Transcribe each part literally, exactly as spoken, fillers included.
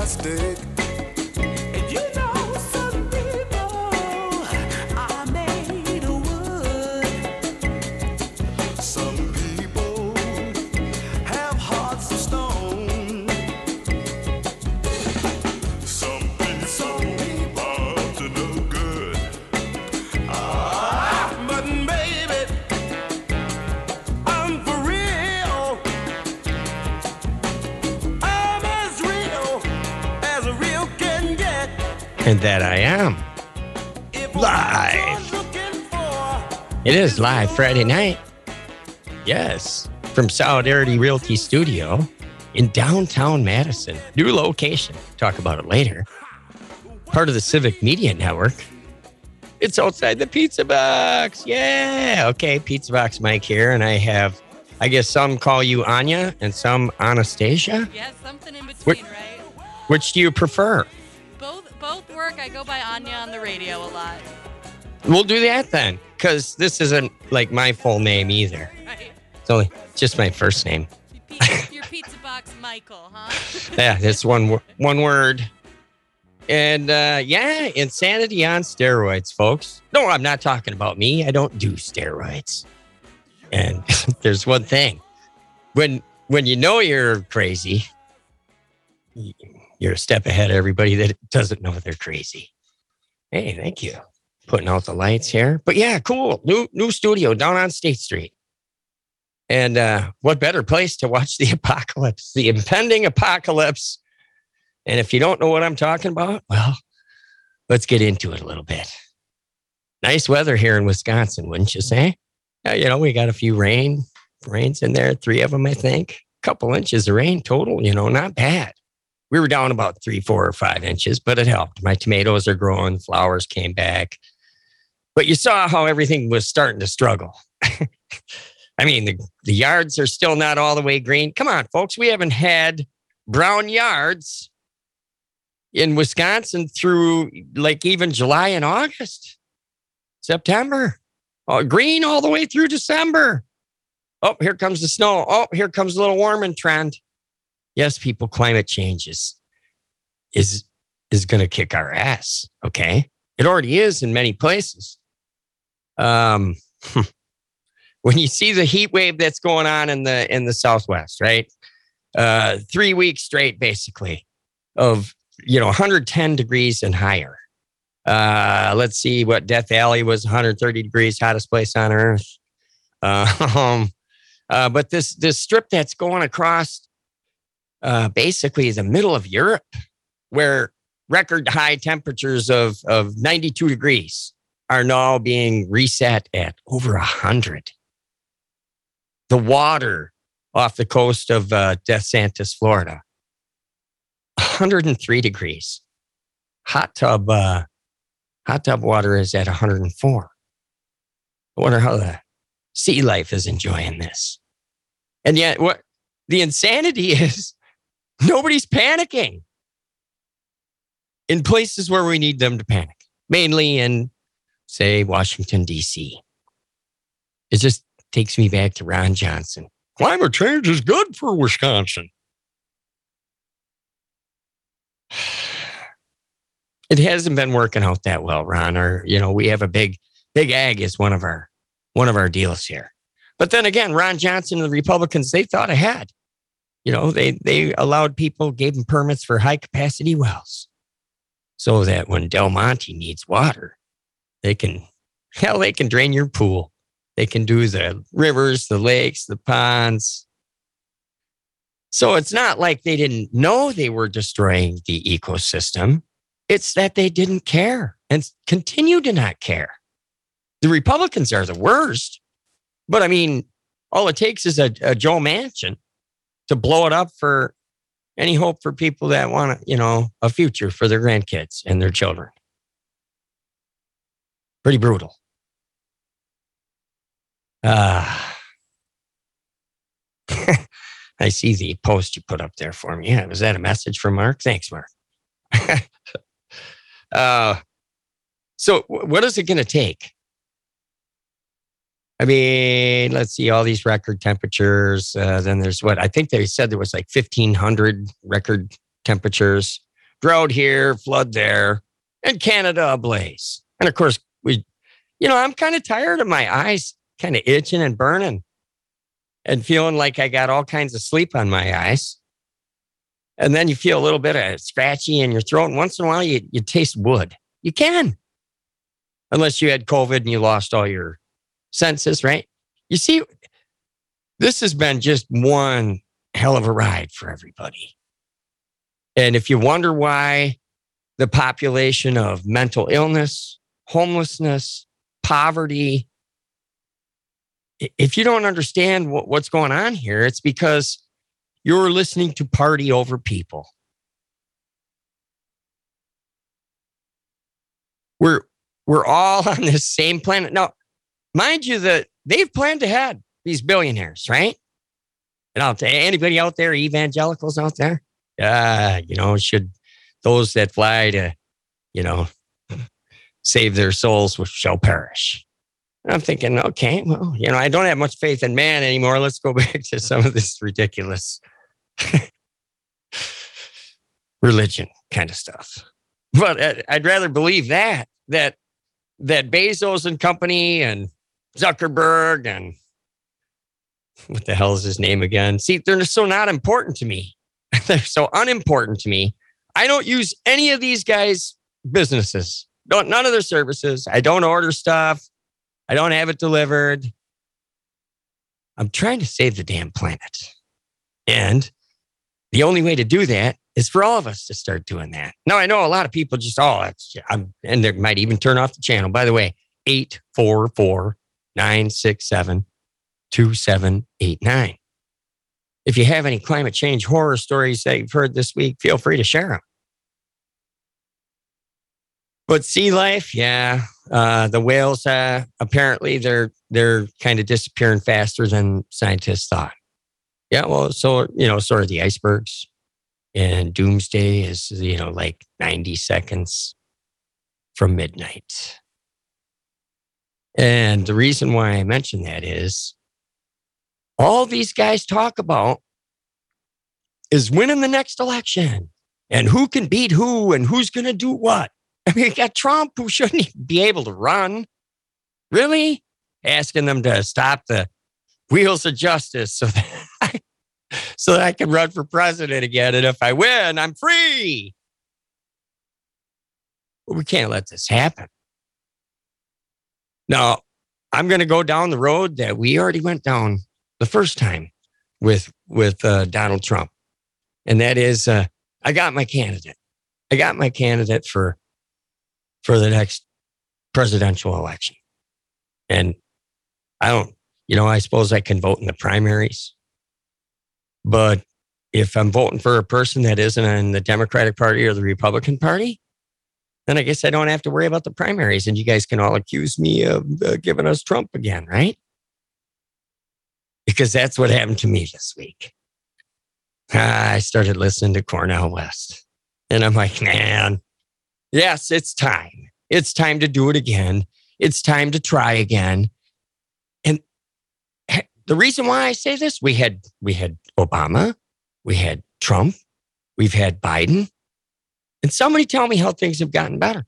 plastic. And you know some people are made of wood. Some people have hearts of stone. Some people, some people are to no good. Ah, but baby, I'm for real. I'm as real as a real can get. And that I am. If Live. what you're looking for It is live Friday night. Yes. From Solidarity Realty Studio in downtown Madison. New location. Talk about it later. Part of the Civic Media Network. It's outside the Pizza Box. Yeah. Okay. Pizza Box Mike here. And I have, I guess some call you Anya and some Anastasia. Yeah, something in between, What- right? Which do you prefer? Both both work. I go by Anya on the radio a lot. We'll do that then. Because this isn't like my full name either. Right. It's only just my first name. Your pizza, your pizza box, Michael, huh? Yeah, that's one wo- one word. And uh, yeah, insanity on steroids, folks. No, I'm not talking about me. I don't do steroids. And there's one thing: when when you know you're crazy, y- you're a step ahead of everybody that doesn't know they're crazy. Hey, thank you. Putting out the lights here, but yeah, cool. New new studio down on State Street. And uh, what better place to watch the apocalypse, the impending apocalypse? And if you don't know what I'm talking about, well, let's get into it a little bit. Nice weather here in Wisconsin, wouldn't you say? Uh, you know, we got a few rain, rains in there, three of them, I think. A couple inches of rain total, you know, not bad. We were down about three, four, or five inches, but it helped. My tomatoes are growing, flowers came back. But you saw how everything was starting to struggle. I mean, the, the yards are still not all the way green. Come on, folks. We haven't had brown yards in Wisconsin through like even July and August, September. Oh, green all the way through December. Oh, here comes the snow. Oh, here comes a little warming trend. Yes, people, climate change is, is, is going to kick our ass. Okay. It already is in many places. Um, when you see the heat wave that's going on in the in the Southwest, right? Uh, three weeks straight, basically, of you know one hundred ten degrees and higher. Uh, let's see what Death Valley was, one hundred thirty degrees, hottest place on earth. Uh, um, uh, but this this strip that's going across, uh, basically, the middle of Europe, where record high temperatures of of ninety-two degrees are now being reset at over one hundred. The water off the coast of uh, DeSantis, Florida, one hundred three degrees. Hot tub, uh, hot tub water is at one hundred four. I wonder how the sea life is enjoying this. And yet, what the insanity is, nobody's panicking in places where we need them to panic, mainly in, say, Washington, D C. It just takes me back to Ron Johnson. Climate change is good for Wisconsin. It hasn't been working out that well, Ron. Or, you know, we have a big, big ag is one of our, one of our deals here. But then again, Ron Johnson and the Republicans, they thought ahead. You know, they, they allowed people, gave them permits for high capacity wells so that when Del Monte needs water, they can, hell, they can drain your pool. They can do the rivers, the lakes, the ponds. So it's not like they didn't know they were destroying the ecosystem. It's that they didn't care and continue to not care. The Republicans are the worst. But I mean, all it takes is a, a Joe Manchin to blow it up for any hope for people that want, you know, a future for their grandkids and their children. Pretty brutal. Uh, I see the post you put up there for me. Yeah, was that a message from Mark? Thanks, Mark. uh, so what is it going to take? I mean, let's see, all these record temperatures. Uh, then there's what I think they said there was like fifteen hundred record temperatures. drought here, flood there, and Canada ablaze. And of course, we, you know, I'm kind of tired of my eyes kind of itching and burning and feeling like I got all kinds of sleep on my eyes. And then you feel a little bit of scratchy in your throat. And once in a while, you, you taste wood. You can. Unless you had COVID and you lost all your senses, right? You see, this has been just one hell of a ride for everybody. And if you wonder why the population of mental illness, homelessness, poverty, if you don't understand what, what's going on here, it's because you're listening to party over people. We're we're all on this same planet. Now, mind you, that they've planned ahead, these billionaires, right? And I'll tell you, anybody out there, evangelicals out there, uh, you know, should those that fly to, you know, save their souls shall perish. And I'm thinking, okay, well, you know, I don't have much faith in man anymore. Let's go back to some of this ridiculous religion kind of stuff. But I'd rather believe that, that, that Bezos and company and Zuckerberg and what the hell is his name again? See, they're so not important to me. They're so unimportant to me. I don't use any of these guys' businesses. Don't, none of their services. I don't order stuff. I don't have it delivered. I'm trying to save the damn planet. And the only way to do that is for all of us to start doing that. Now, I know a lot of people just, oh, that's, I'm, and they might even turn off the channel. By the way, eight four four, nine six seven, two seven eight nine. If you have any climate change horror stories that you've heard this week, feel free to share them. But sea life, yeah, uh, the whales, uh, apparently they're they're kind of disappearing faster than scientists thought. Yeah, well, so, you know, sort of the icebergs. And doomsday is, you know, like ninety seconds from midnight. And the reason why I mention that is all these guys talk about is winning the next election and who can beat who and who's going to do what. I mean, you got Trump, who shouldn't even be able to run. Really? Asking them to stop the wheels of justice so that I, so that I can run for president again. And if I win, I'm free. But we can't let this happen. Now, I'm going to go down the road that we already went down the first time with, with uh, Donald Trump. And that is, uh, I got my candidate. I got my candidate for for the next presidential election. And I don't, you know, I suppose I can vote in the primaries. But if I'm voting for a person that isn't in the Democratic Party or the Republican Party, then I guess I don't have to worry about the primaries. And you guys can all accuse me of uh, giving us Trump again, right? Because that's what happened to me this week. Ah, I started listening to Cornel West. And I'm like, man, yes, it's time. It's time to do it again. It's time to try again. And the reason why I say this, we had we had Obama, we had Trump, we've had Biden. And somebody tell me how things have gotten better.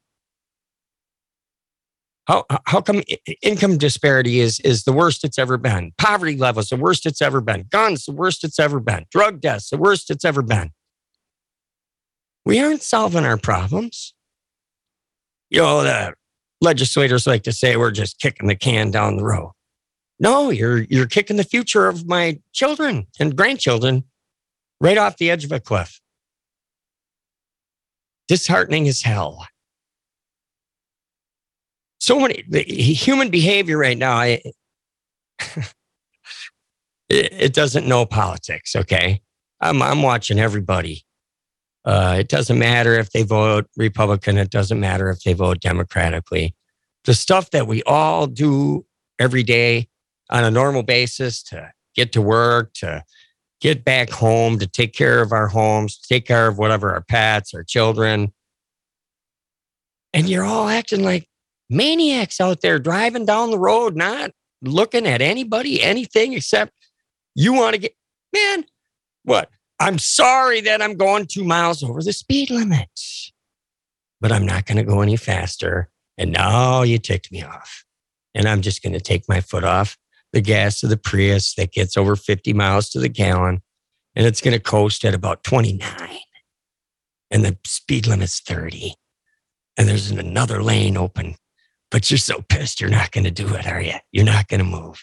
How how come income disparity is, is the worst it's ever been? Poverty levels, the worst it's ever been. Guns, the worst it's ever been. Drug deaths, the worst it's ever been. We aren't solving our problems. You know, the legislators like to say we're just kicking the can down the road. No, you're you're kicking the future of my children and grandchildren right off the edge of a cliff. Disheartening as hell. So many, the human behavior right now, I, it, it doesn't know politics, okay? I'm I'm watching everybody. Uh, it doesn't matter if they vote Republican. It doesn't matter if they vote democratically. The stuff that we all do every day on a normal basis to get to work, to get back home, to take care of our homes, to take care of whatever, our pets, our children. And you're all acting like maniacs out there driving down the road, not looking at anybody, anything except you want to get, man, what? I'm sorry that I'm going two miles over the speed limit, but I'm not going to go any faster. And now you ticked me off. And I'm just going to take my foot off the gas of the Prius that gets over fifty miles to the gallon. And it's going to coast at about twenty-nine. And the speed limit's thirty. And there's another lane open. But you're so pissed you're not going to do it, are you? You're not going to move.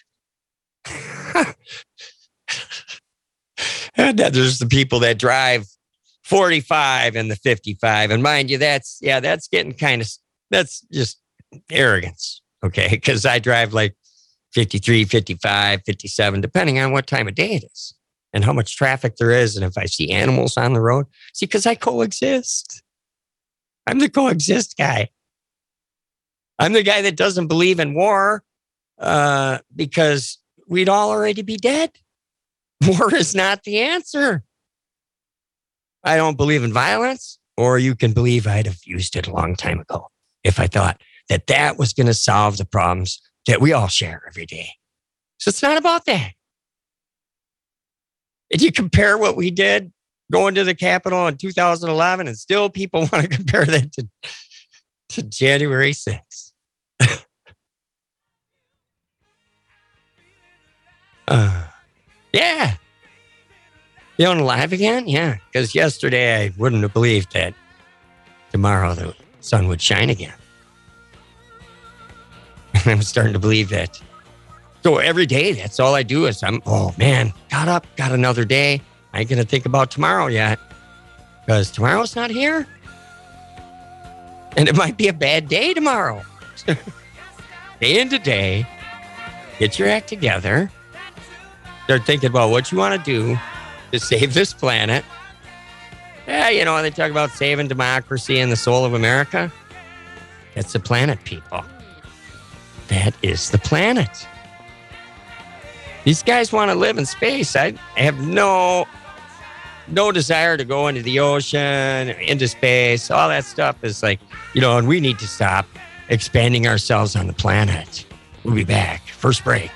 And then there's the people that drive forty-five and the fifty-five. And mind you, that's, yeah, that's getting kind of, that's just arrogance. Okay. Because I drive like fifty-three, fifty-five, fifty-seven, depending on what time of day it is and how much traffic there is. And if I see animals on the road, see, because I coexist. I'm the coexist guy. I'm the guy that doesn't believe in war uh, because we'd all already be dead. War is not the answer. I don't believe in violence, or you can believe I'd have used it a long time ago if I thought that that was going to solve the problems that we all share every day. So it's not about that. If you compare what we did going to the Capitol in two thousand eleven, and still people want to compare that to, to January sixth. uh, yeah. You on live again? Yeah. Because yesterday I wouldn't have believed that tomorrow the sun would shine again. I'm starting to believe that. So every day, that's all I do is I'm, oh man, got up, got another day. I ain't going to think about tomorrow yet because tomorrow's not here. And it might be a bad day tomorrow. Day into day, get your act together. Start thinking about what you want to do to save this planet. Yeah, you know, they talk about saving democracy and the soul of America. That's the planet, people. That is the planet. These guys want to live in space. I have no, no desire to go into the ocean, into space. All that stuff is like, you know, and we need to stop expanding ourselves on the planet. We'll be back. First break.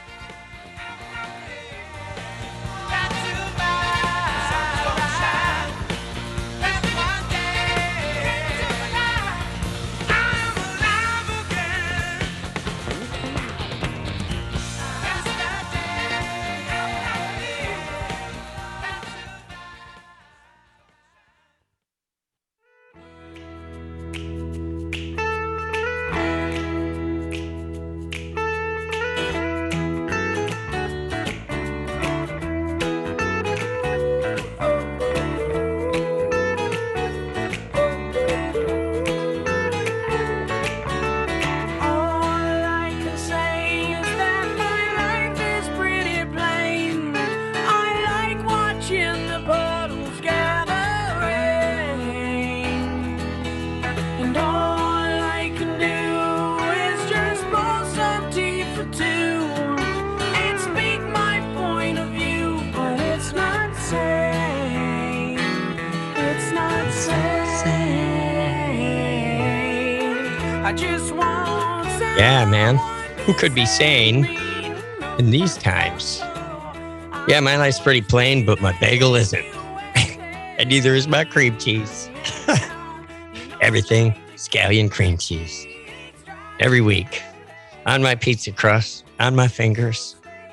Yeah, man. Who could be sane in these times? Yeah, my life's pretty plain, but my bagel isn't. And neither is my cream cheese. Everything scallion cream cheese. Every week. On my pizza crust. On my fingers.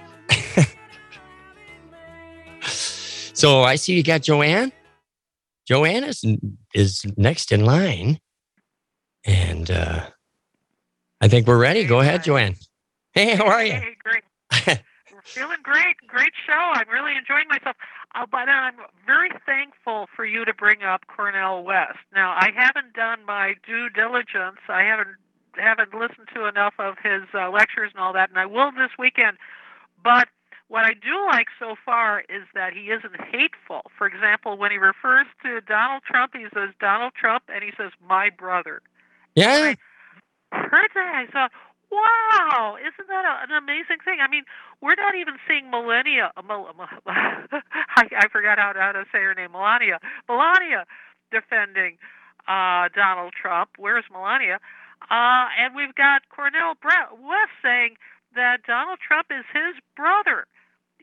So I see you got Joanne. Joanne is, is next in line. And uh, I think we're ready. Go ahead, Joanne. Hey, how are you? Hey, great. We're feeling great. Great show. I'm really enjoying myself. Uh, but I'm very thankful for you to bring up Cornel West. Now, I haven't done my due diligence. I haven't haven't listened to enough of his uh, lectures and all that, and I will this weekend. But what I do like so far is that he isn't hateful. For example, when he refers to Donald Trump, he says Donald Trump, and he says my brother. Yeah. I heard that. I thought, wow, isn't that a, an amazing thing? I mean, we're not even seeing Melania. Uh, Mel, I, I forgot how to, how to say her name. Melania. Melania defending uh, Donald Trump. Where's Melania? Uh, and we've got Cornel West saying that Donald Trump is his brother.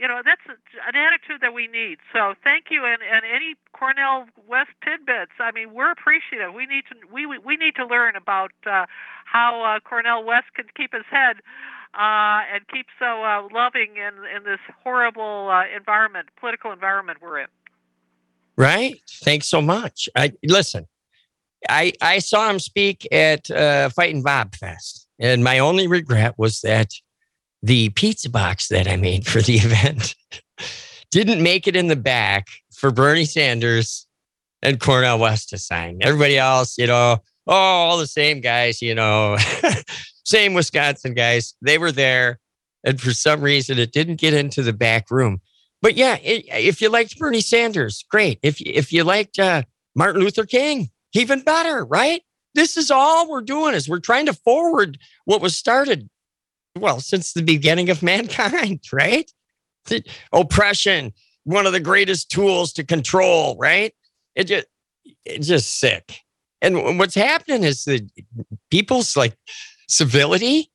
you know, that's an attitude that we need. So thank you, and, and any Cornel West tidbits. I mean, we're appreciative. We need to we we, we need to learn about uh, how uh, Cornel West can keep his head uh, and keep so uh, loving in in this horrible uh, environment, political environment we're in. Right. Thanks so much. I listen. I I saw him speak at uh, Fightin' Bob Fest, and my only regret was that the pizza box that I made for the event didn't make it in the back for Bernie Sanders and Cornel West to sign. Everybody else, you know, oh, all the same guys, you know, same Wisconsin guys. They were there, and for some reason, it didn't get into the back room. But yeah, it, if you liked Bernie Sanders, great. If if you liked uh, Martin Luther King, even better, right? This is all we're doing is we're trying to forward what was started, well, since the beginning of mankind, right? The oppression, one of the greatest tools to control, right? It just, it's just sick. And what's happening is that people's like civility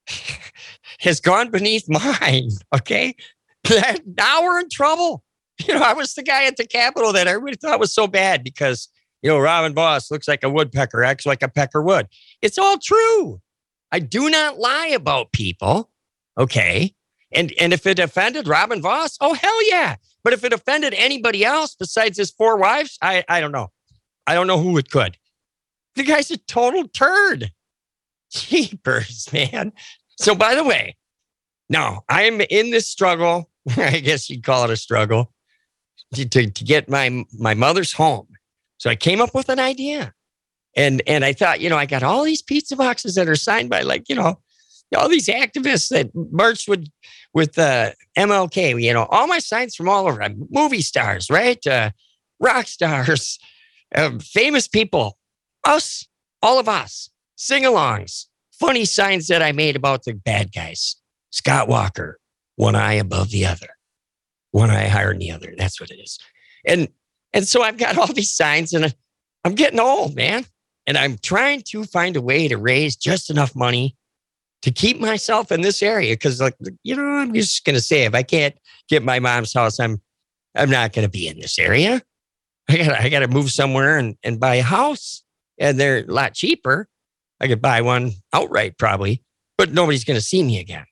has gone beneath mine, okay? Now we're in trouble. You know, I was the guy at the Capitol that everybody thought was so bad because, you know, Robin Boss looks like a woodpecker, acts like a pecker would. It's all true. I do not lie about people, okay? And and if it offended Robin Voss, oh, hell yeah. But if it offended anybody else besides his four wives, I, I don't know. I don't know who it could. The guy's a total turd. Jeepers, man. So by the way, no, I'm in this struggle. I guess you'd call it a struggle to, to, to get my, my mother's home. So I came up with an idea. And and I thought, you know, I got all these pizza boxes that are signed by, like, you know, all these activists that marched with with uh, M L K. You know, all my signs from all over, movie stars, right? Uh, rock stars, uh, famous people, us, all of us, sing-alongs, funny signs that I made about the bad guys. Scott Walker, one eye above the other, one eye higher than the other. That's what it is. And and so I've got all these signs, and I'm getting old, man. And I'm trying to find a way to raise just enough money to keep myself in this area. Because, like, you know, I'm just going to say, if I can't get my mom's house, I'm I'm not going to be in this area. I got I got to move somewhere and, and buy a house. And they're a lot cheaper. I could buy one outright probably, but nobody's going to see me again.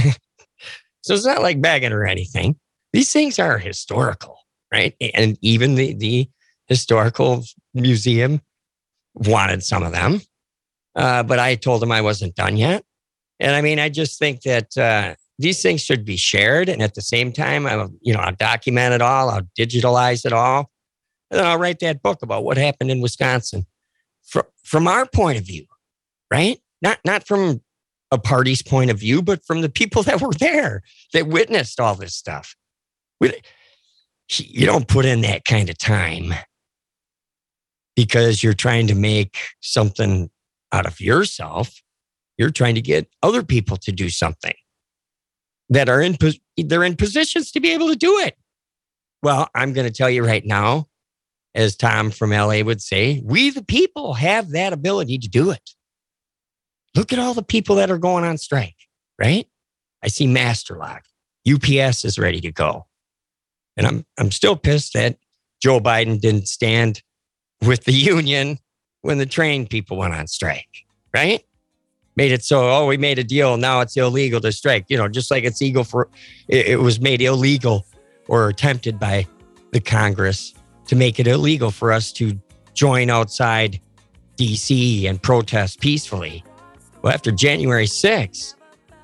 So it's not like begging or anything. These things are historical, right? And even the, the historical museum wanted some of them, uh, but I told them I wasn't done yet. And I mean, I just think that uh, these things should be shared. And at the same time, I'll, you know, I'll document it all. I'll digitalize it all. And then I'll write that book about what happened in Wisconsin from, from our point of view, right? Not, not from a party's point of view, but from the people that were there, that witnessed all this stuff. We, you don't put in that kind of time because you're trying to make something out of yourself. You're trying to get other people to do something that are in, they're in positions to be able to do it. Well, I'm going to tell you right now, as Tom from L A would say, we the people have that ability to do it. Look at all the people that are going on strike, right? I see Masterlock. U P S is ready to go. And I'm I'm still pissed that Joe Biden didn't stand with the union when the train people went on strike, right? Made it so, oh, we made a deal. Now it's illegal to strike. You know, just like it's illegal for, it, it was made illegal or attempted by the Congress to make it illegal for us to join outside D C and protest peacefully. Well, after January sixth,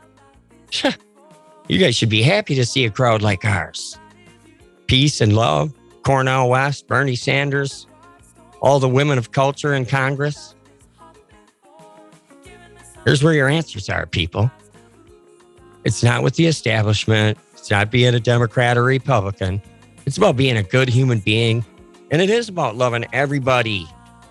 you guys should be happy to see a crowd like ours. Peace and love, Cornel West, Bernie Sanders, all the women of culture in Congress. Here's where your answers are, people. It's not with the establishment. It's not being a Democrat or Republican. It's about being a good human being. And it is about loving everybody.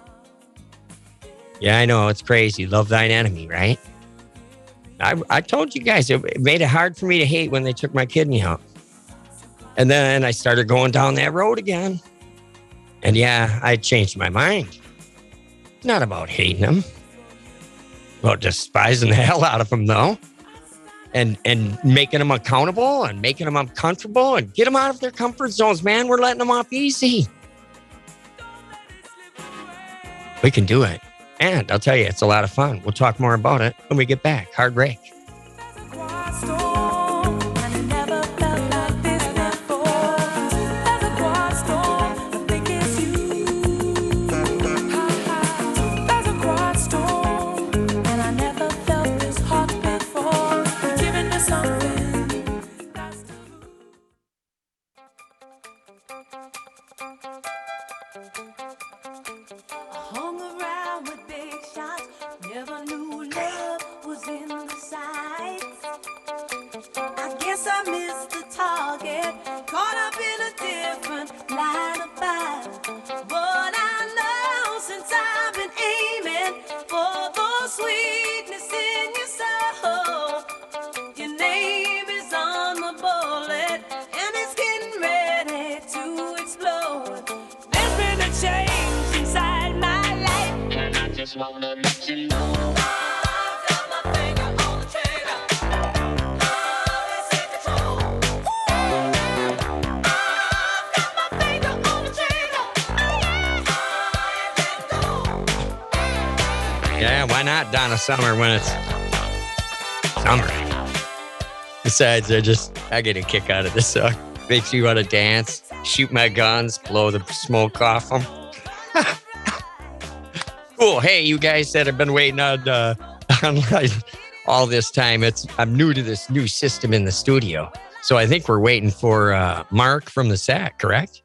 Yeah, I know, it's crazy. Love thine enemy, right? I, I told you guys, it, it made it hard for me to hate when they took my kidney out. And then I started going down that road again. And yeah, I changed my mind. It's not about hating them. About despising the hell out of them, though. and and making them accountable and making them uncomfortable and get them out of their comfort zones, man. We're letting them off easy. We can do it. And I'll tell you, it's a lot of fun. We'll talk more about it when we get back. Hard break. Yeah, why not Donna Summer when it's summer? Besides, I just, I get a kick out of this song. Makes me want to dance, shoot my guns, blow the smoke off them. Cool. Hey, you guys that have been waiting on, uh, on all this time. It's I'm new to this new system in the studio. So I think we're waiting for uh, Mark from the S A C, correct?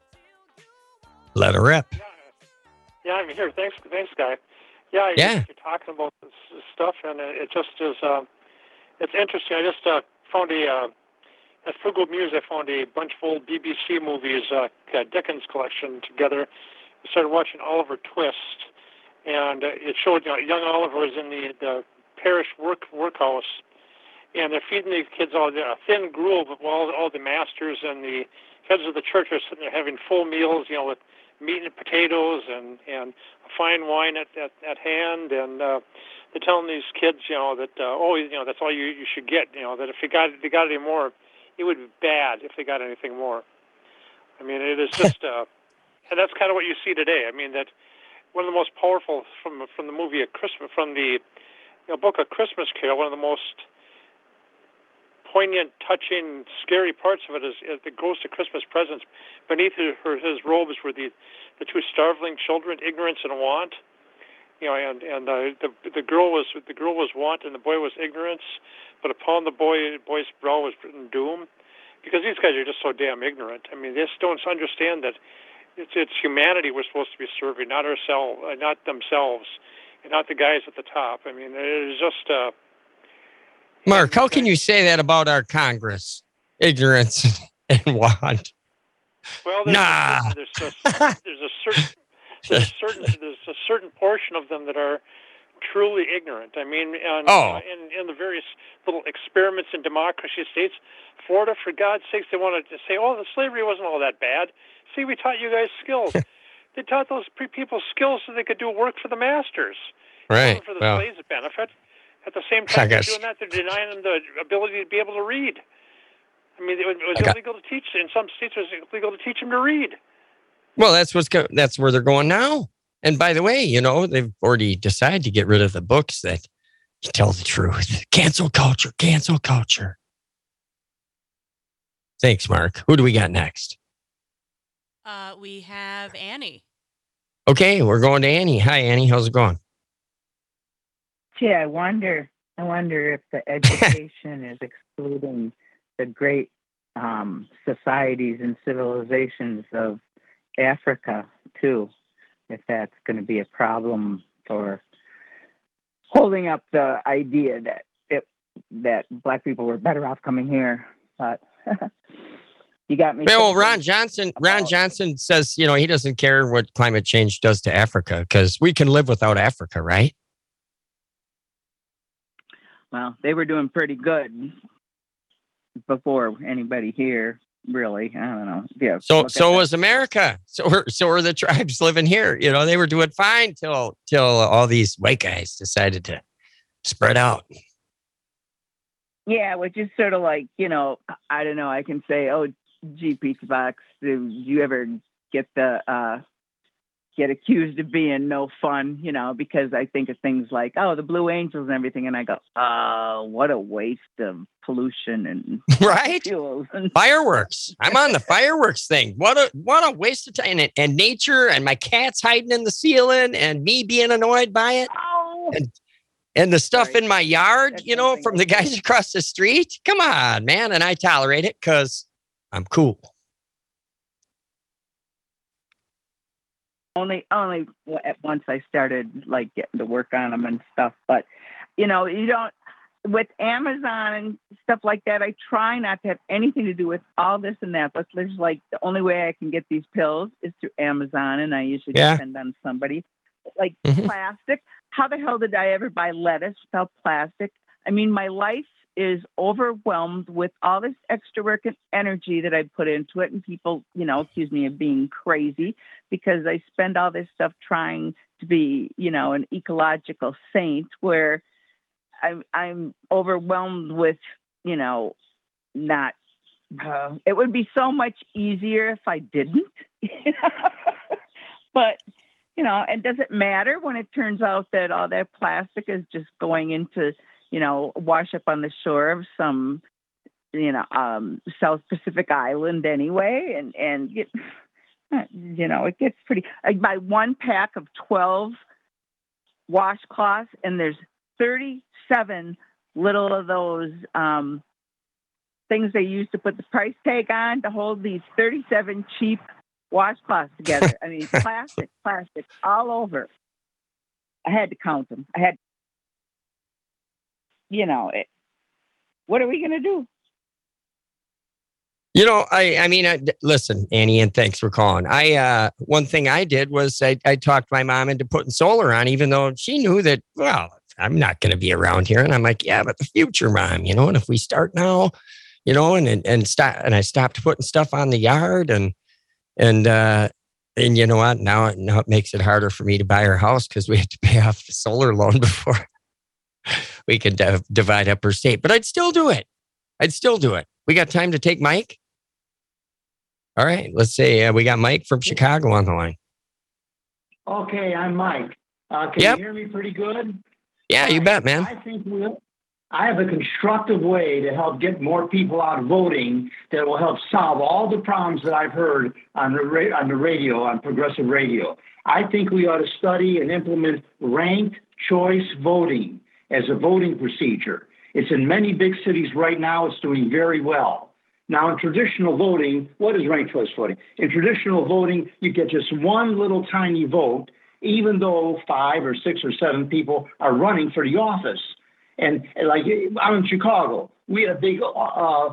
Let her rip. Yeah, yeah, I'm here. Thanks, thanks, guy. Yeah, yeah. You're talking about this stuff, and it just is. Um, it's interesting. I just uh, found a uh, at Frugal Muse. I found a bunch of old B B C movies, uh, Dickens collection together. I started watching Oliver Twist, and uh, it showed you know, young Oliver is in the, the parish work workhouse, and they're feeding these kids all the thin gruel, but while all the masters and the heads of the church are sitting there having full meals, you know, with meat and potatoes and and fine wine at at, at hand, and uh, they're telling these kids, you know, that uh, oh, you know, that's all you you should get, you know, that if you got if they got any more, it would be bad if they got anything more. I mean, it is just, uh, and that's kind of what you see today. I mean, that one of the most powerful from from the movie A Christmas, from the you know, book A Christmas Carol, one of the most poignant, touching, scary parts of it is, is the ghost of Christmas presents. Beneath his, his robes were the, the two starveling children, ignorance and want. You know, and and uh, the the girl was the girl was want, and the boy was ignorance. But upon the boy boy's brow was written doom, because these guys are just so damn ignorant. I mean, they just don't understand that it's it's humanity we're supposed to be serving, not ourselves, uh, not themselves, and not the guys at the top. I mean, it is just. Uh, Mark, how can you say that about our Congress? Ignorance and want. Well, there's, nah. a, there's, a, there's a certain there's a certain there's a certain portion of them that are truly ignorant. I mean, and, oh. uh, in in the various little experiments in democracy states, Florida, for God's sakes, they wanted to say, "Oh, the slavery wasn't all that bad. See, we taught you guys skills." They taught those people skills so they could do work for the masters, right? For the well. slaves' benefit. At the same time, they're doing that, they're denying them the ability to be able to read. I mean, it was, it was illegal to teach. In some states, it was illegal to teach them to read. Well, that's what's go- that's where they're going now. And by the way, you know, they've already decided to get rid of the books that tell the truth. Cancel culture, cancel culture. Thanks, Mark. Who do we got next? Uh, we have Annie. Okay, we're going to Annie. Hi, Annie. How's it going? Gee, I wonder. I wonder if the education is excluding the great um, societies and civilizations of Africa too. If that's going to be a problem for holding up the idea that it, that black people were better off coming here, but you got me. Well, Ron Johnson. Ron about, Johnson says, you know, he doesn't care what climate change does to Africa because we can live without Africa, right? Well, they were doing pretty good before anybody here, really. I don't know. Yeah. So, so was America. So, were, so were the tribes living here. You know, they were doing fine till till all these white guys decided to spread out. Yeah, which is sort of like, you know, I don't know. I can say, oh, gee, Pizza Box, do you ever get the uh, get accused of being no fun? You know, because I think of things like, oh, the Blue Angels and everything, and I go, oh, what a waste of pollution and right fuels and fireworks. I'm on the fireworks thing. What a what a waste of time. And, and nature and my cats hiding in the ceiling and me being annoyed by it. oh. And And the stuff Right. in my yard, That's you know, something from I the do. guys across the street. Come on, man. And I tolerate it because I'm cool. Only, only w- once I started like getting to work on them and stuff. But you know, you don't with Amazon and stuff like that. I try not to have anything to do with all this and that. But there's like the only way I can get these pills is through Amazon, and I usually Yeah. depend on somebody. Like Mhm. plastic. How the hell did I ever buy lettuce without plastic? I mean, my life is overwhelmed with all this extra work and energy that I put into it. And people, you know, accuse me of being crazy because I spend all this stuff trying to be, you know, an ecological saint where I'm, I'm overwhelmed with, you know, not, uh, it would be so much easier if I didn't, but you know, and does it matter when it turns out that all that plastic is just going into, you know, wash up on the shore of some, you know, um, South Pacific island anyway? And, and, it, you know, it gets pretty, I buy one pack of twelve washcloths and there's thirty-seven little of those um, things they use to put the price tag on to hold these thirty-seven cheap washcloths together. I mean, plastic, plastic all over. I had to count them. I had, you know, it, what are we going to do? You know, I, I mean, I, listen, Annie, and thanks for calling. I, uh, one thing I did was I, I talked my mom into putting solar on, even though she knew that, well, I'm not going to be around here. And I'm like, yeah, but the future, Mom, you know, and if we start now, you know, and, and, and stop, and I stopped putting stuff on the yard and, and, uh, and you know what, now, it- now it makes it harder for me to buy her house because we have to pay off the solar loan before we could uh, divide up her state, but I'd still do it. I'd still do it. We got time to take Mike? All right. Let's say uh, we got Mike from Chicago on the line. Okay, I'm Mike. Uh, can Yep. you hear me pretty good? Yeah, you bet, man. I think we'll, I have a constructive way to help get more people out voting that will help solve all the problems that I've heard on the ra- on the radio, on progressive radio. I think we ought to study and implement ranked choice voting as a voting procedure. It's in many big cities right now. It's doing very well. Now, in traditional voting, what is ranked choice voting? In traditional voting, you get just one little tiny vote, even though five or six or seven people are running for the office. And like I'm in Chicago, we had a big uh,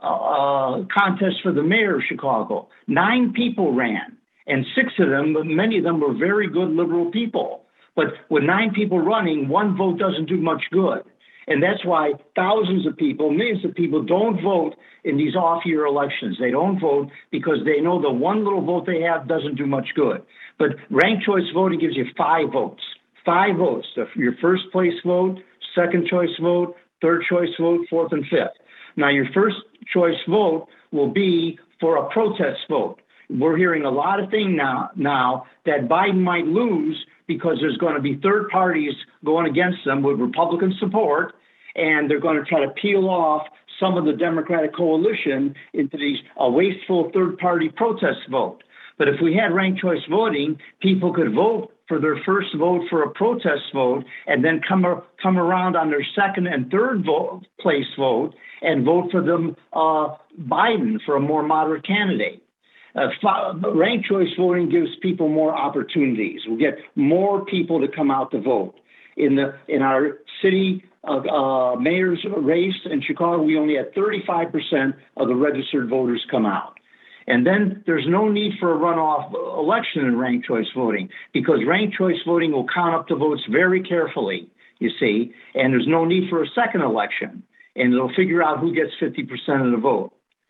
uh, contest for the mayor of Chicago. Nine people ran, and six of them, many of them were very good liberal people. But with nine people running, one vote doesn't do much good. And that's why thousands of people, millions of people don't vote in these off-year elections. They don't vote because they know the one little vote they have doesn't do much good. But ranked choice voting gives you five votes. Five votes. Your first place vote, second choice vote, third choice vote, fourth and fifth. Now, your first choice vote will be for a protest vote. We're hearing a lot of things now, now that Biden might lose because there's going to be third parties going against them with Republican support, and they're going to try to peel off some of the Democratic coalition into these a wasteful third-party protest vote. But if we had ranked choice voting, people could vote for their first vote for a protest vote and then come, come around on their second and third vote, place vote and vote for them uh, Biden for a more moderate candidate. Uh, ranked choice voting gives people more opportunities. We'll get more people to come out to vote. In the in our city uh, uh, mayor's race in Chicago, we only had thirty-five percent of the registered voters come out. And then there's no need for a runoff election in ranked choice voting because ranked choice voting will count up the votes very carefully, you see, and there's no need for a second election. And it'll figure out who gets fifty percent of the vote.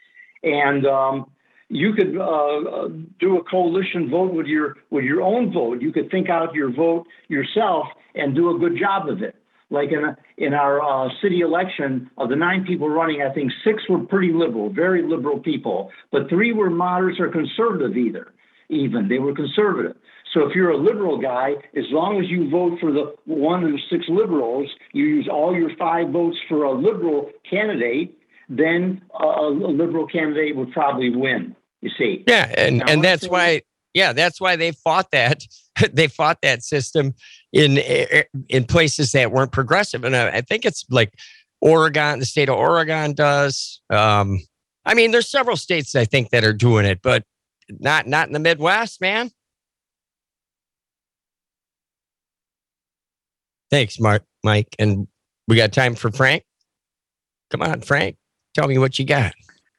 And um, you could uh, do a coalition vote with your with your own vote. You could think out your vote yourself and do a good job of it. Like in a, in our uh, city election, of the nine people running, I think six were pretty liberal, very liberal people, but three were moderates or conservative either. Even they were conservative. So if you're a liberal guy, as long as you vote for the one of the six liberals, you use all your five votes for a liberal candidate, then a, a liberal candidate would probably win. You see? Yeah, and, Now, and I'm that's saying- why. Yeah, that's why they fought that. They fought that system in in places that weren't progressive, and I, I think it's like Oregon, the state of Oregon does. Um, I mean, there's several states I think that are doing it, but not not in the Midwest, man. Thanks, Mark, Mike, and we got time for Frank. Come on, Frank, tell me what you got.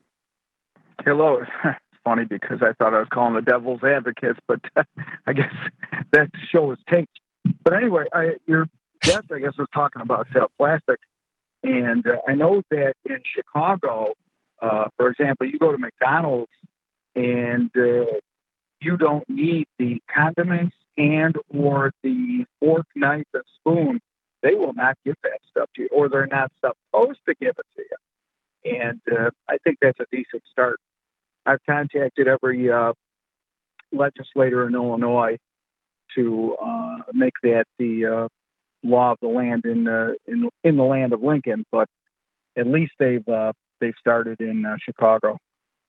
Hello. Funny because I thought I was calling the devil's advocates, but I guess that show was tanked. But anyway, I, your guest, I guess, was talking about uh, plastic. And uh, I know that in Chicago, uh, for example, you go to McDonald's and uh, you don't need the condiments and or the fork, knife, and spoon. They will not give that stuff to you, or they're not supposed to give it to you. And uh, I think that's a decent start. I've contacted every uh, legislator in Illinois to uh, make that the uh, law of the land in, uh, in in the land of Lincoln, but at least they've uh, they've started in uh, Chicago.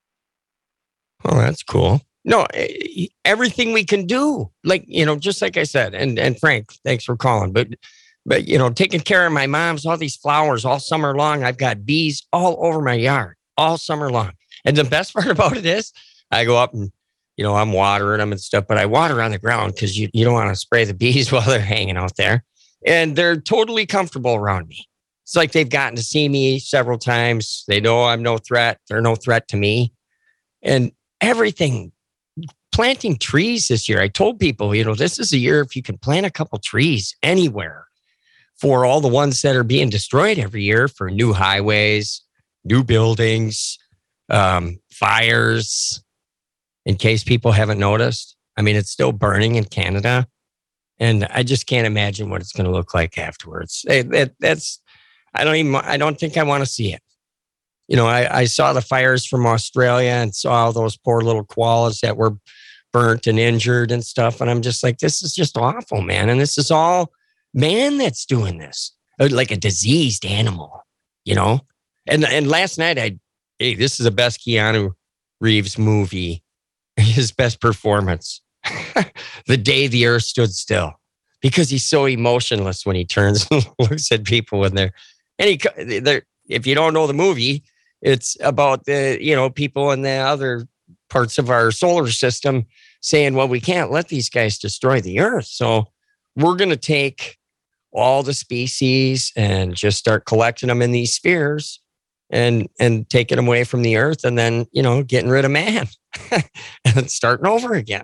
Oh, that's cool. No, everything we can do, like, you know, just like I said, and and Frank, thanks for calling, but but you know, taking care of my mom's, all these flowers all summer long. I've got bees all over my yard all summer long. And the best part about it is I go up and, you know, I'm watering them and stuff, but I water on the ground because you, you don't want to spray the bees while they're hanging out there. And they're totally comfortable around me. It's like they've gotten to see me several times. They know I'm no threat. They're no threat to me. And everything, planting trees this year. I told people, you know, this is a year if you can plant a couple trees anywhere for all the ones that are being destroyed every year for new highways, new buildings, um, fires, in case people haven't noticed. I mean, it's still burning in Canada, and I just can't imagine what it's going to look like afterwards. It, it, that's, I don't even, I don't think I want to see it. You know, I, I saw the fires from Australia and saw all those poor little koalas that were burnt and injured and stuff. And I'm just like, this is just awful, man. And this is all man that's doing this, like a diseased animal, you know? And, and last night I, Hey, this is the best Keanu Reeves movie, his best performance. The Day the Earth Stood Still, because he's so emotionless when he turns and looks at people when they're, and he, they're, if you don't know the movie, it's about the, you know, people in the other parts of our solar system saying, well, we can't let these guys destroy the earth. So we're going to take all the species and just start collecting them in these spheres and and taking them away from the earth, and then, you know, getting rid of man and starting over again.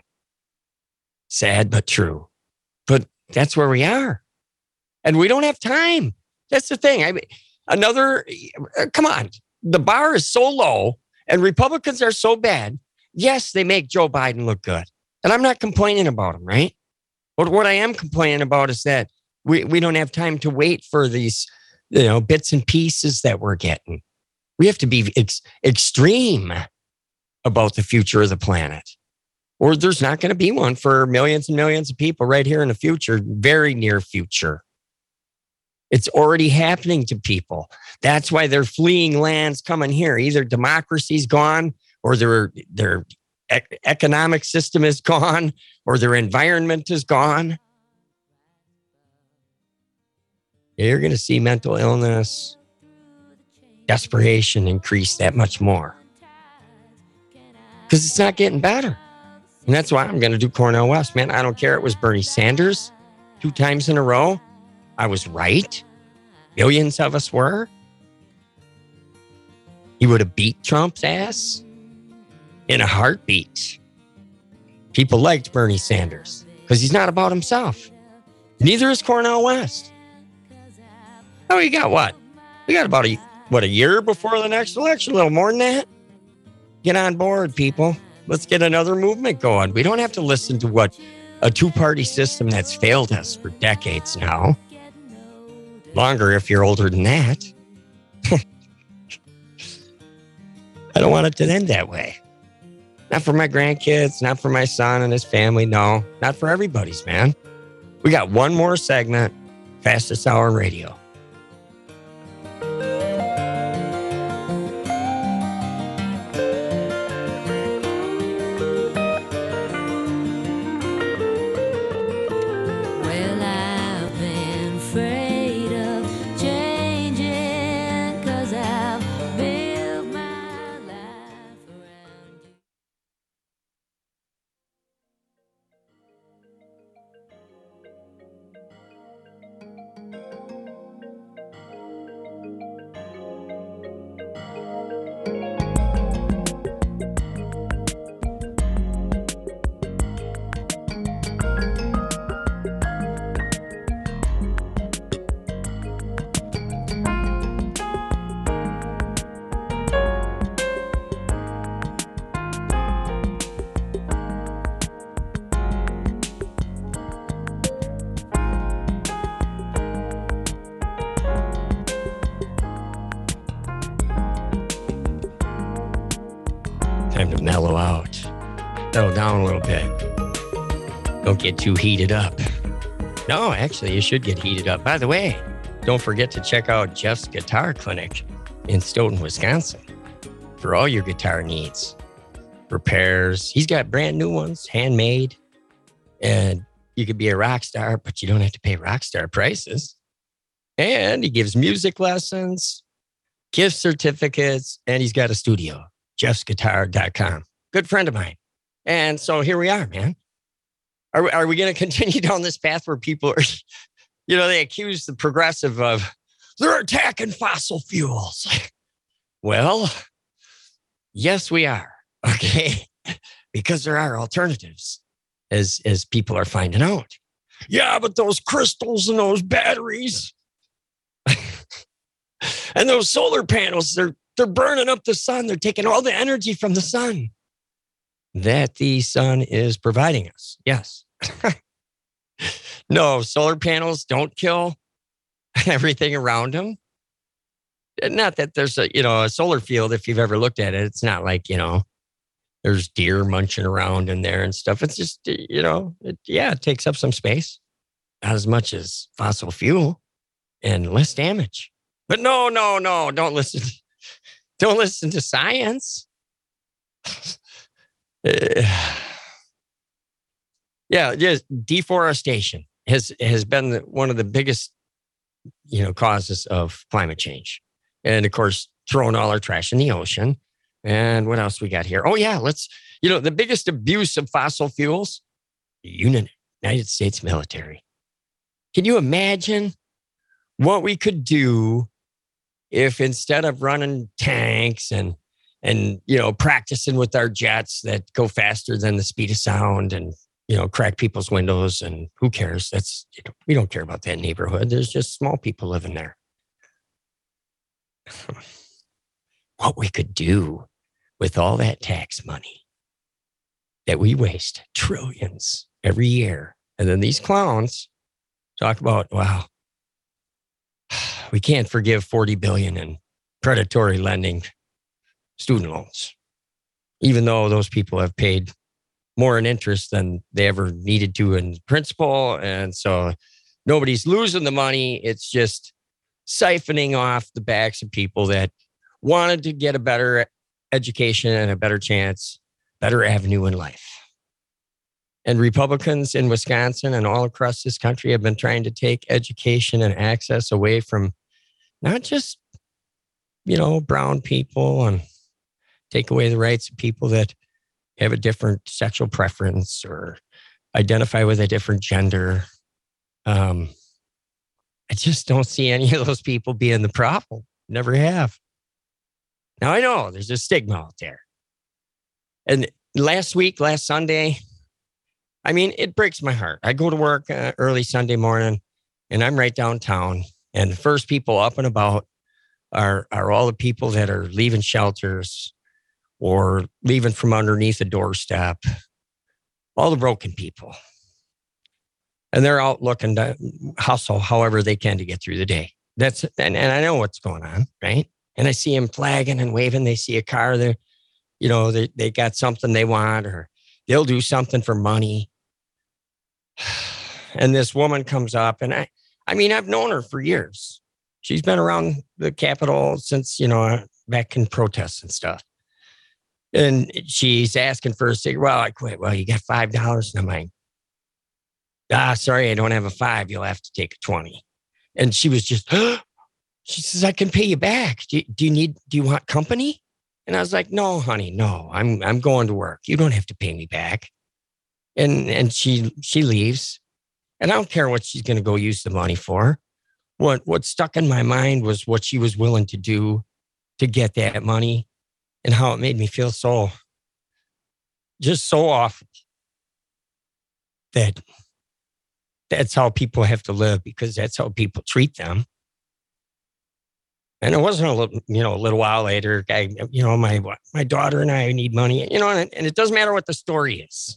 Sad but true. But that's where we are. And we don't have time. That's the thing. I mean, another, come on. The bar is so low and Republicans are so bad. Yes, they make Joe Biden look good. And I'm not complaining about him, right? But what I am complaining about is that we, we don't have time to wait for these, you know, bits and pieces that we're getting. We have to be ex- extreme about the future of the planet, or there's not going to be one for millions and millions of people right here in the future, very near future. It's already happening to people. That's why they're fleeing lands coming here. Either democracy's gone, or their, their ec- economic system is gone, or their environment is gone. You're going to see mental illness, desperation increase that much more, because it's not getting better. And that's why I'm going to do Cornel West, man. I don't care. It was Bernie Sanders two times in a row. I was right. Millions of us were. He would have beat Trump's ass in a heartbeat. People liked Bernie Sanders because he's not about himself. Neither is Cornel West. Oh, you got what? We got about a What, a year before the next election? A little more than that? Get on board, people. Let's get another movement going. We don't have to listen to what a two-party system that's failed us for decades now. Longer if you're older than that. I don't want it to end that way. Not for my grandkids, not for my son and his family. No, not for everybody's, man. We got one more segment, Fastest Hour in Radio. Time to mellow out. Settle down a little bit. Don't get too heated up. No, actually, you should get heated up. By the way, don't forget to check out Jeff's Guitar Clinic in Stoughton, Wisconsin for all your guitar needs. Repairs. He's got brand new ones, handmade. And you could be a rock star, but you don't have to pay rock star prices. And he gives music lessons, gift certificates, and he's got a studio. jeffs guitar dot com. Good friend of mine. And so here we are, man. Are, are we going to continue down this path where people are, you know, they accuse the progressive of, they're attacking fossil fuels. Well, yes, we are. Okay. Because there are alternatives, as, as people are finding out. Yeah, but those crystals and those batteries and those solar panels, they're They're burning up the sun. They're taking all the energy from the sun that the sun is providing us. Yes. No, solar panels don't kill everything around them. Not that there's a, you know, a solar field, if you've ever looked at it, it's not like, you know, there's deer munching around in there and stuff. It's just, you know, it, yeah, it takes up some space. Not as much as fossil fuel and less damage. But no, no, no, don't listen. Don't listen to science. uh, yeah, just deforestation has has been the, one of the biggest, you know, causes of climate change, and of course, throwing all our trash in the ocean. And what else we got here? Oh yeah, let's. You know, the biggest abuse of fossil fuels, the United States military. Can you imagine what we could do if instead of running tanks and, and, you know, practicing with our jets that go faster than the speed of sound and, you know, crack people's windows, and who cares? That's, you know, we don't care about that neighborhood. There's just small people living there. What we could do with all that tax money that we waste, trillions every year. And then these clowns talk about, wow, we can't forgive forty billion dollars in predatory lending student loans, even though those people have paid more in interest than they ever needed to in principal. And so nobody's losing the money. It's just siphoning off the backs of people that wanted to get a better education and a better chance, better avenue in life. And Republicans in Wisconsin and all across this country have been trying to take education and access away from not just, you know, brown people, and take away the rights of people that have a different sexual preference or identify with a different gender. Um, I just don't see any of those people being the problem. Never have. Now, I know there's a stigma out there. And last week, last Sunday, I mean, it breaks my heart. I go to work uh, early Sunday morning, and I'm right downtown. And the first people up and about are, are all the people that are leaving shelters or leaving from underneath a doorstep, all the broken people. And they're out looking to hustle however they can to get through the day. That's and, and I know what's going on, right? And I see them flagging and waving. They see a car there, you know, they, they got something they want, or they'll do something for money. And this woman comes up, and I, I mean, I've known her for years. She's been around the Capitol since, you know, back in protests and stuff. And she's asking for a cigarette. Well, I quit. Well, you got five dollars. And I'm like, ah, sorry, I don't have a five. You'll have to take a twenty. And she was just, she says, I can pay you back. Do you, do you need, do you want company? And I was like, no, honey, no, I'm, I'm going to work. You don't have to pay me back. And, and she, she leaves, and I don't care what she's going to go use the money for. What, what stuck in my mind was what she was willing to do to get that money, and how it made me feel so, just so awful that that's how people have to live, because that's how people treat them. And it wasn't a little, you know, a little while later, I, you know, my my daughter and I need money, you know, and, and it doesn't matter what the story is.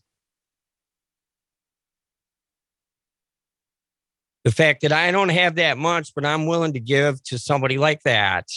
The fact that I don't have that much, but I'm willing to give to somebody like that,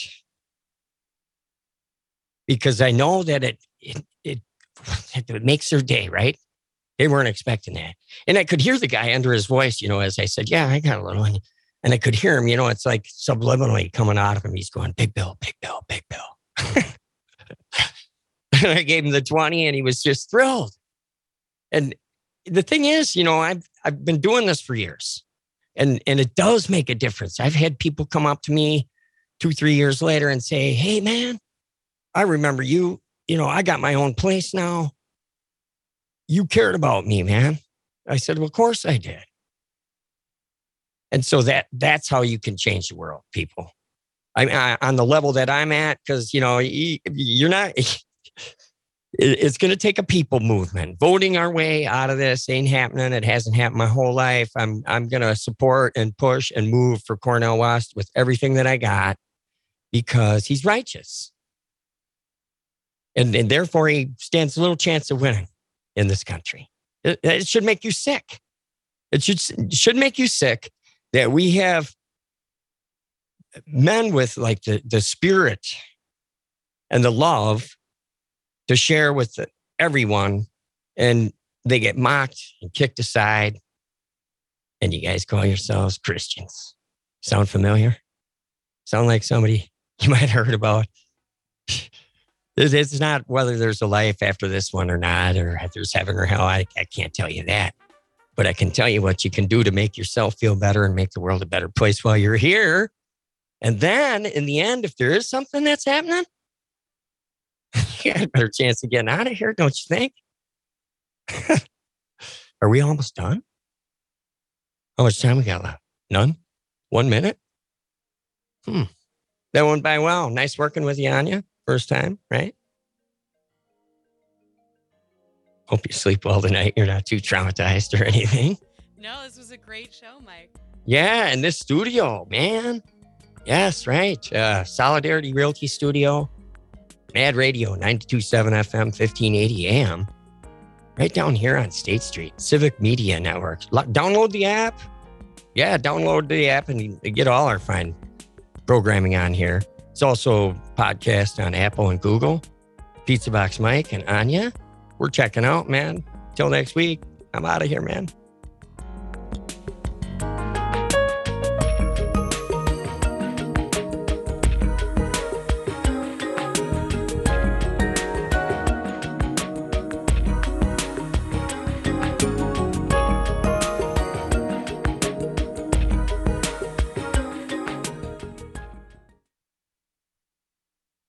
because I know that it it it, it makes their day, right? They weren't expecting that. And I could hear the guy under his voice, you know, as I said, yeah, I got a little one. And I could hear him, you know, it's like subliminally coming out of him. He's going, big bill, big bill, big bill. And I gave him the twenty, and he was just thrilled. And the thing is, you know, I've I've been doing this for years. And, and it does make a difference. I've had people come up to me two, three years later and say, hey, man, I remember you. You know, I got my own place now. You cared about me, man. I said, well, of course I did. And so that that's how you can change the world, people. I mean, I, on the level that I'm at, because, you know, you, you're not, it's going to take a people movement. Voting our way out of this ain't happening. It hasn't happened my whole life. I'm I'm going to support and push and move for Cornel West with everything that I got, because he's righteous. And, and therefore, he stands a little chance of winning in this country. It, it should make you sick. It should, it should make you sick that we have men with like the, the spirit and the love to share with everyone, and they get mocked and kicked aside, and you guys call yourselves Christians. Sound familiar? Sound like somebody you might have heard about? It's not whether there's a life after this one or not, or if there's heaven or hell. I, I can't tell you that. But I can tell you what you can do to make yourself feel better and make the world a better place while you're here. And then in the end, if there is something that's happening, you got a better chance of getting out of here, don't you think? Are we almost done? How much time we got left? None? One minute? Hmm. That went by well. Nice working with you, Anya. First time, right? Hope you sleep well tonight. You're not too traumatized or anything. No, this was a great show, Mike. Yeah, and this studio, man. Yes, right. Uh, Solidarity Realty Studio. Mad Radio, ninety-two point seven F M, fifteen eighty A M. Right down here on State Street. Civic Media Network. Lo- download the app. Yeah, download the app and get all our fine programming on here. It's also podcast on Apple and Google. Pizza Box Mike and Anya. We're checking out, man. Till next week. I'm out of here, man.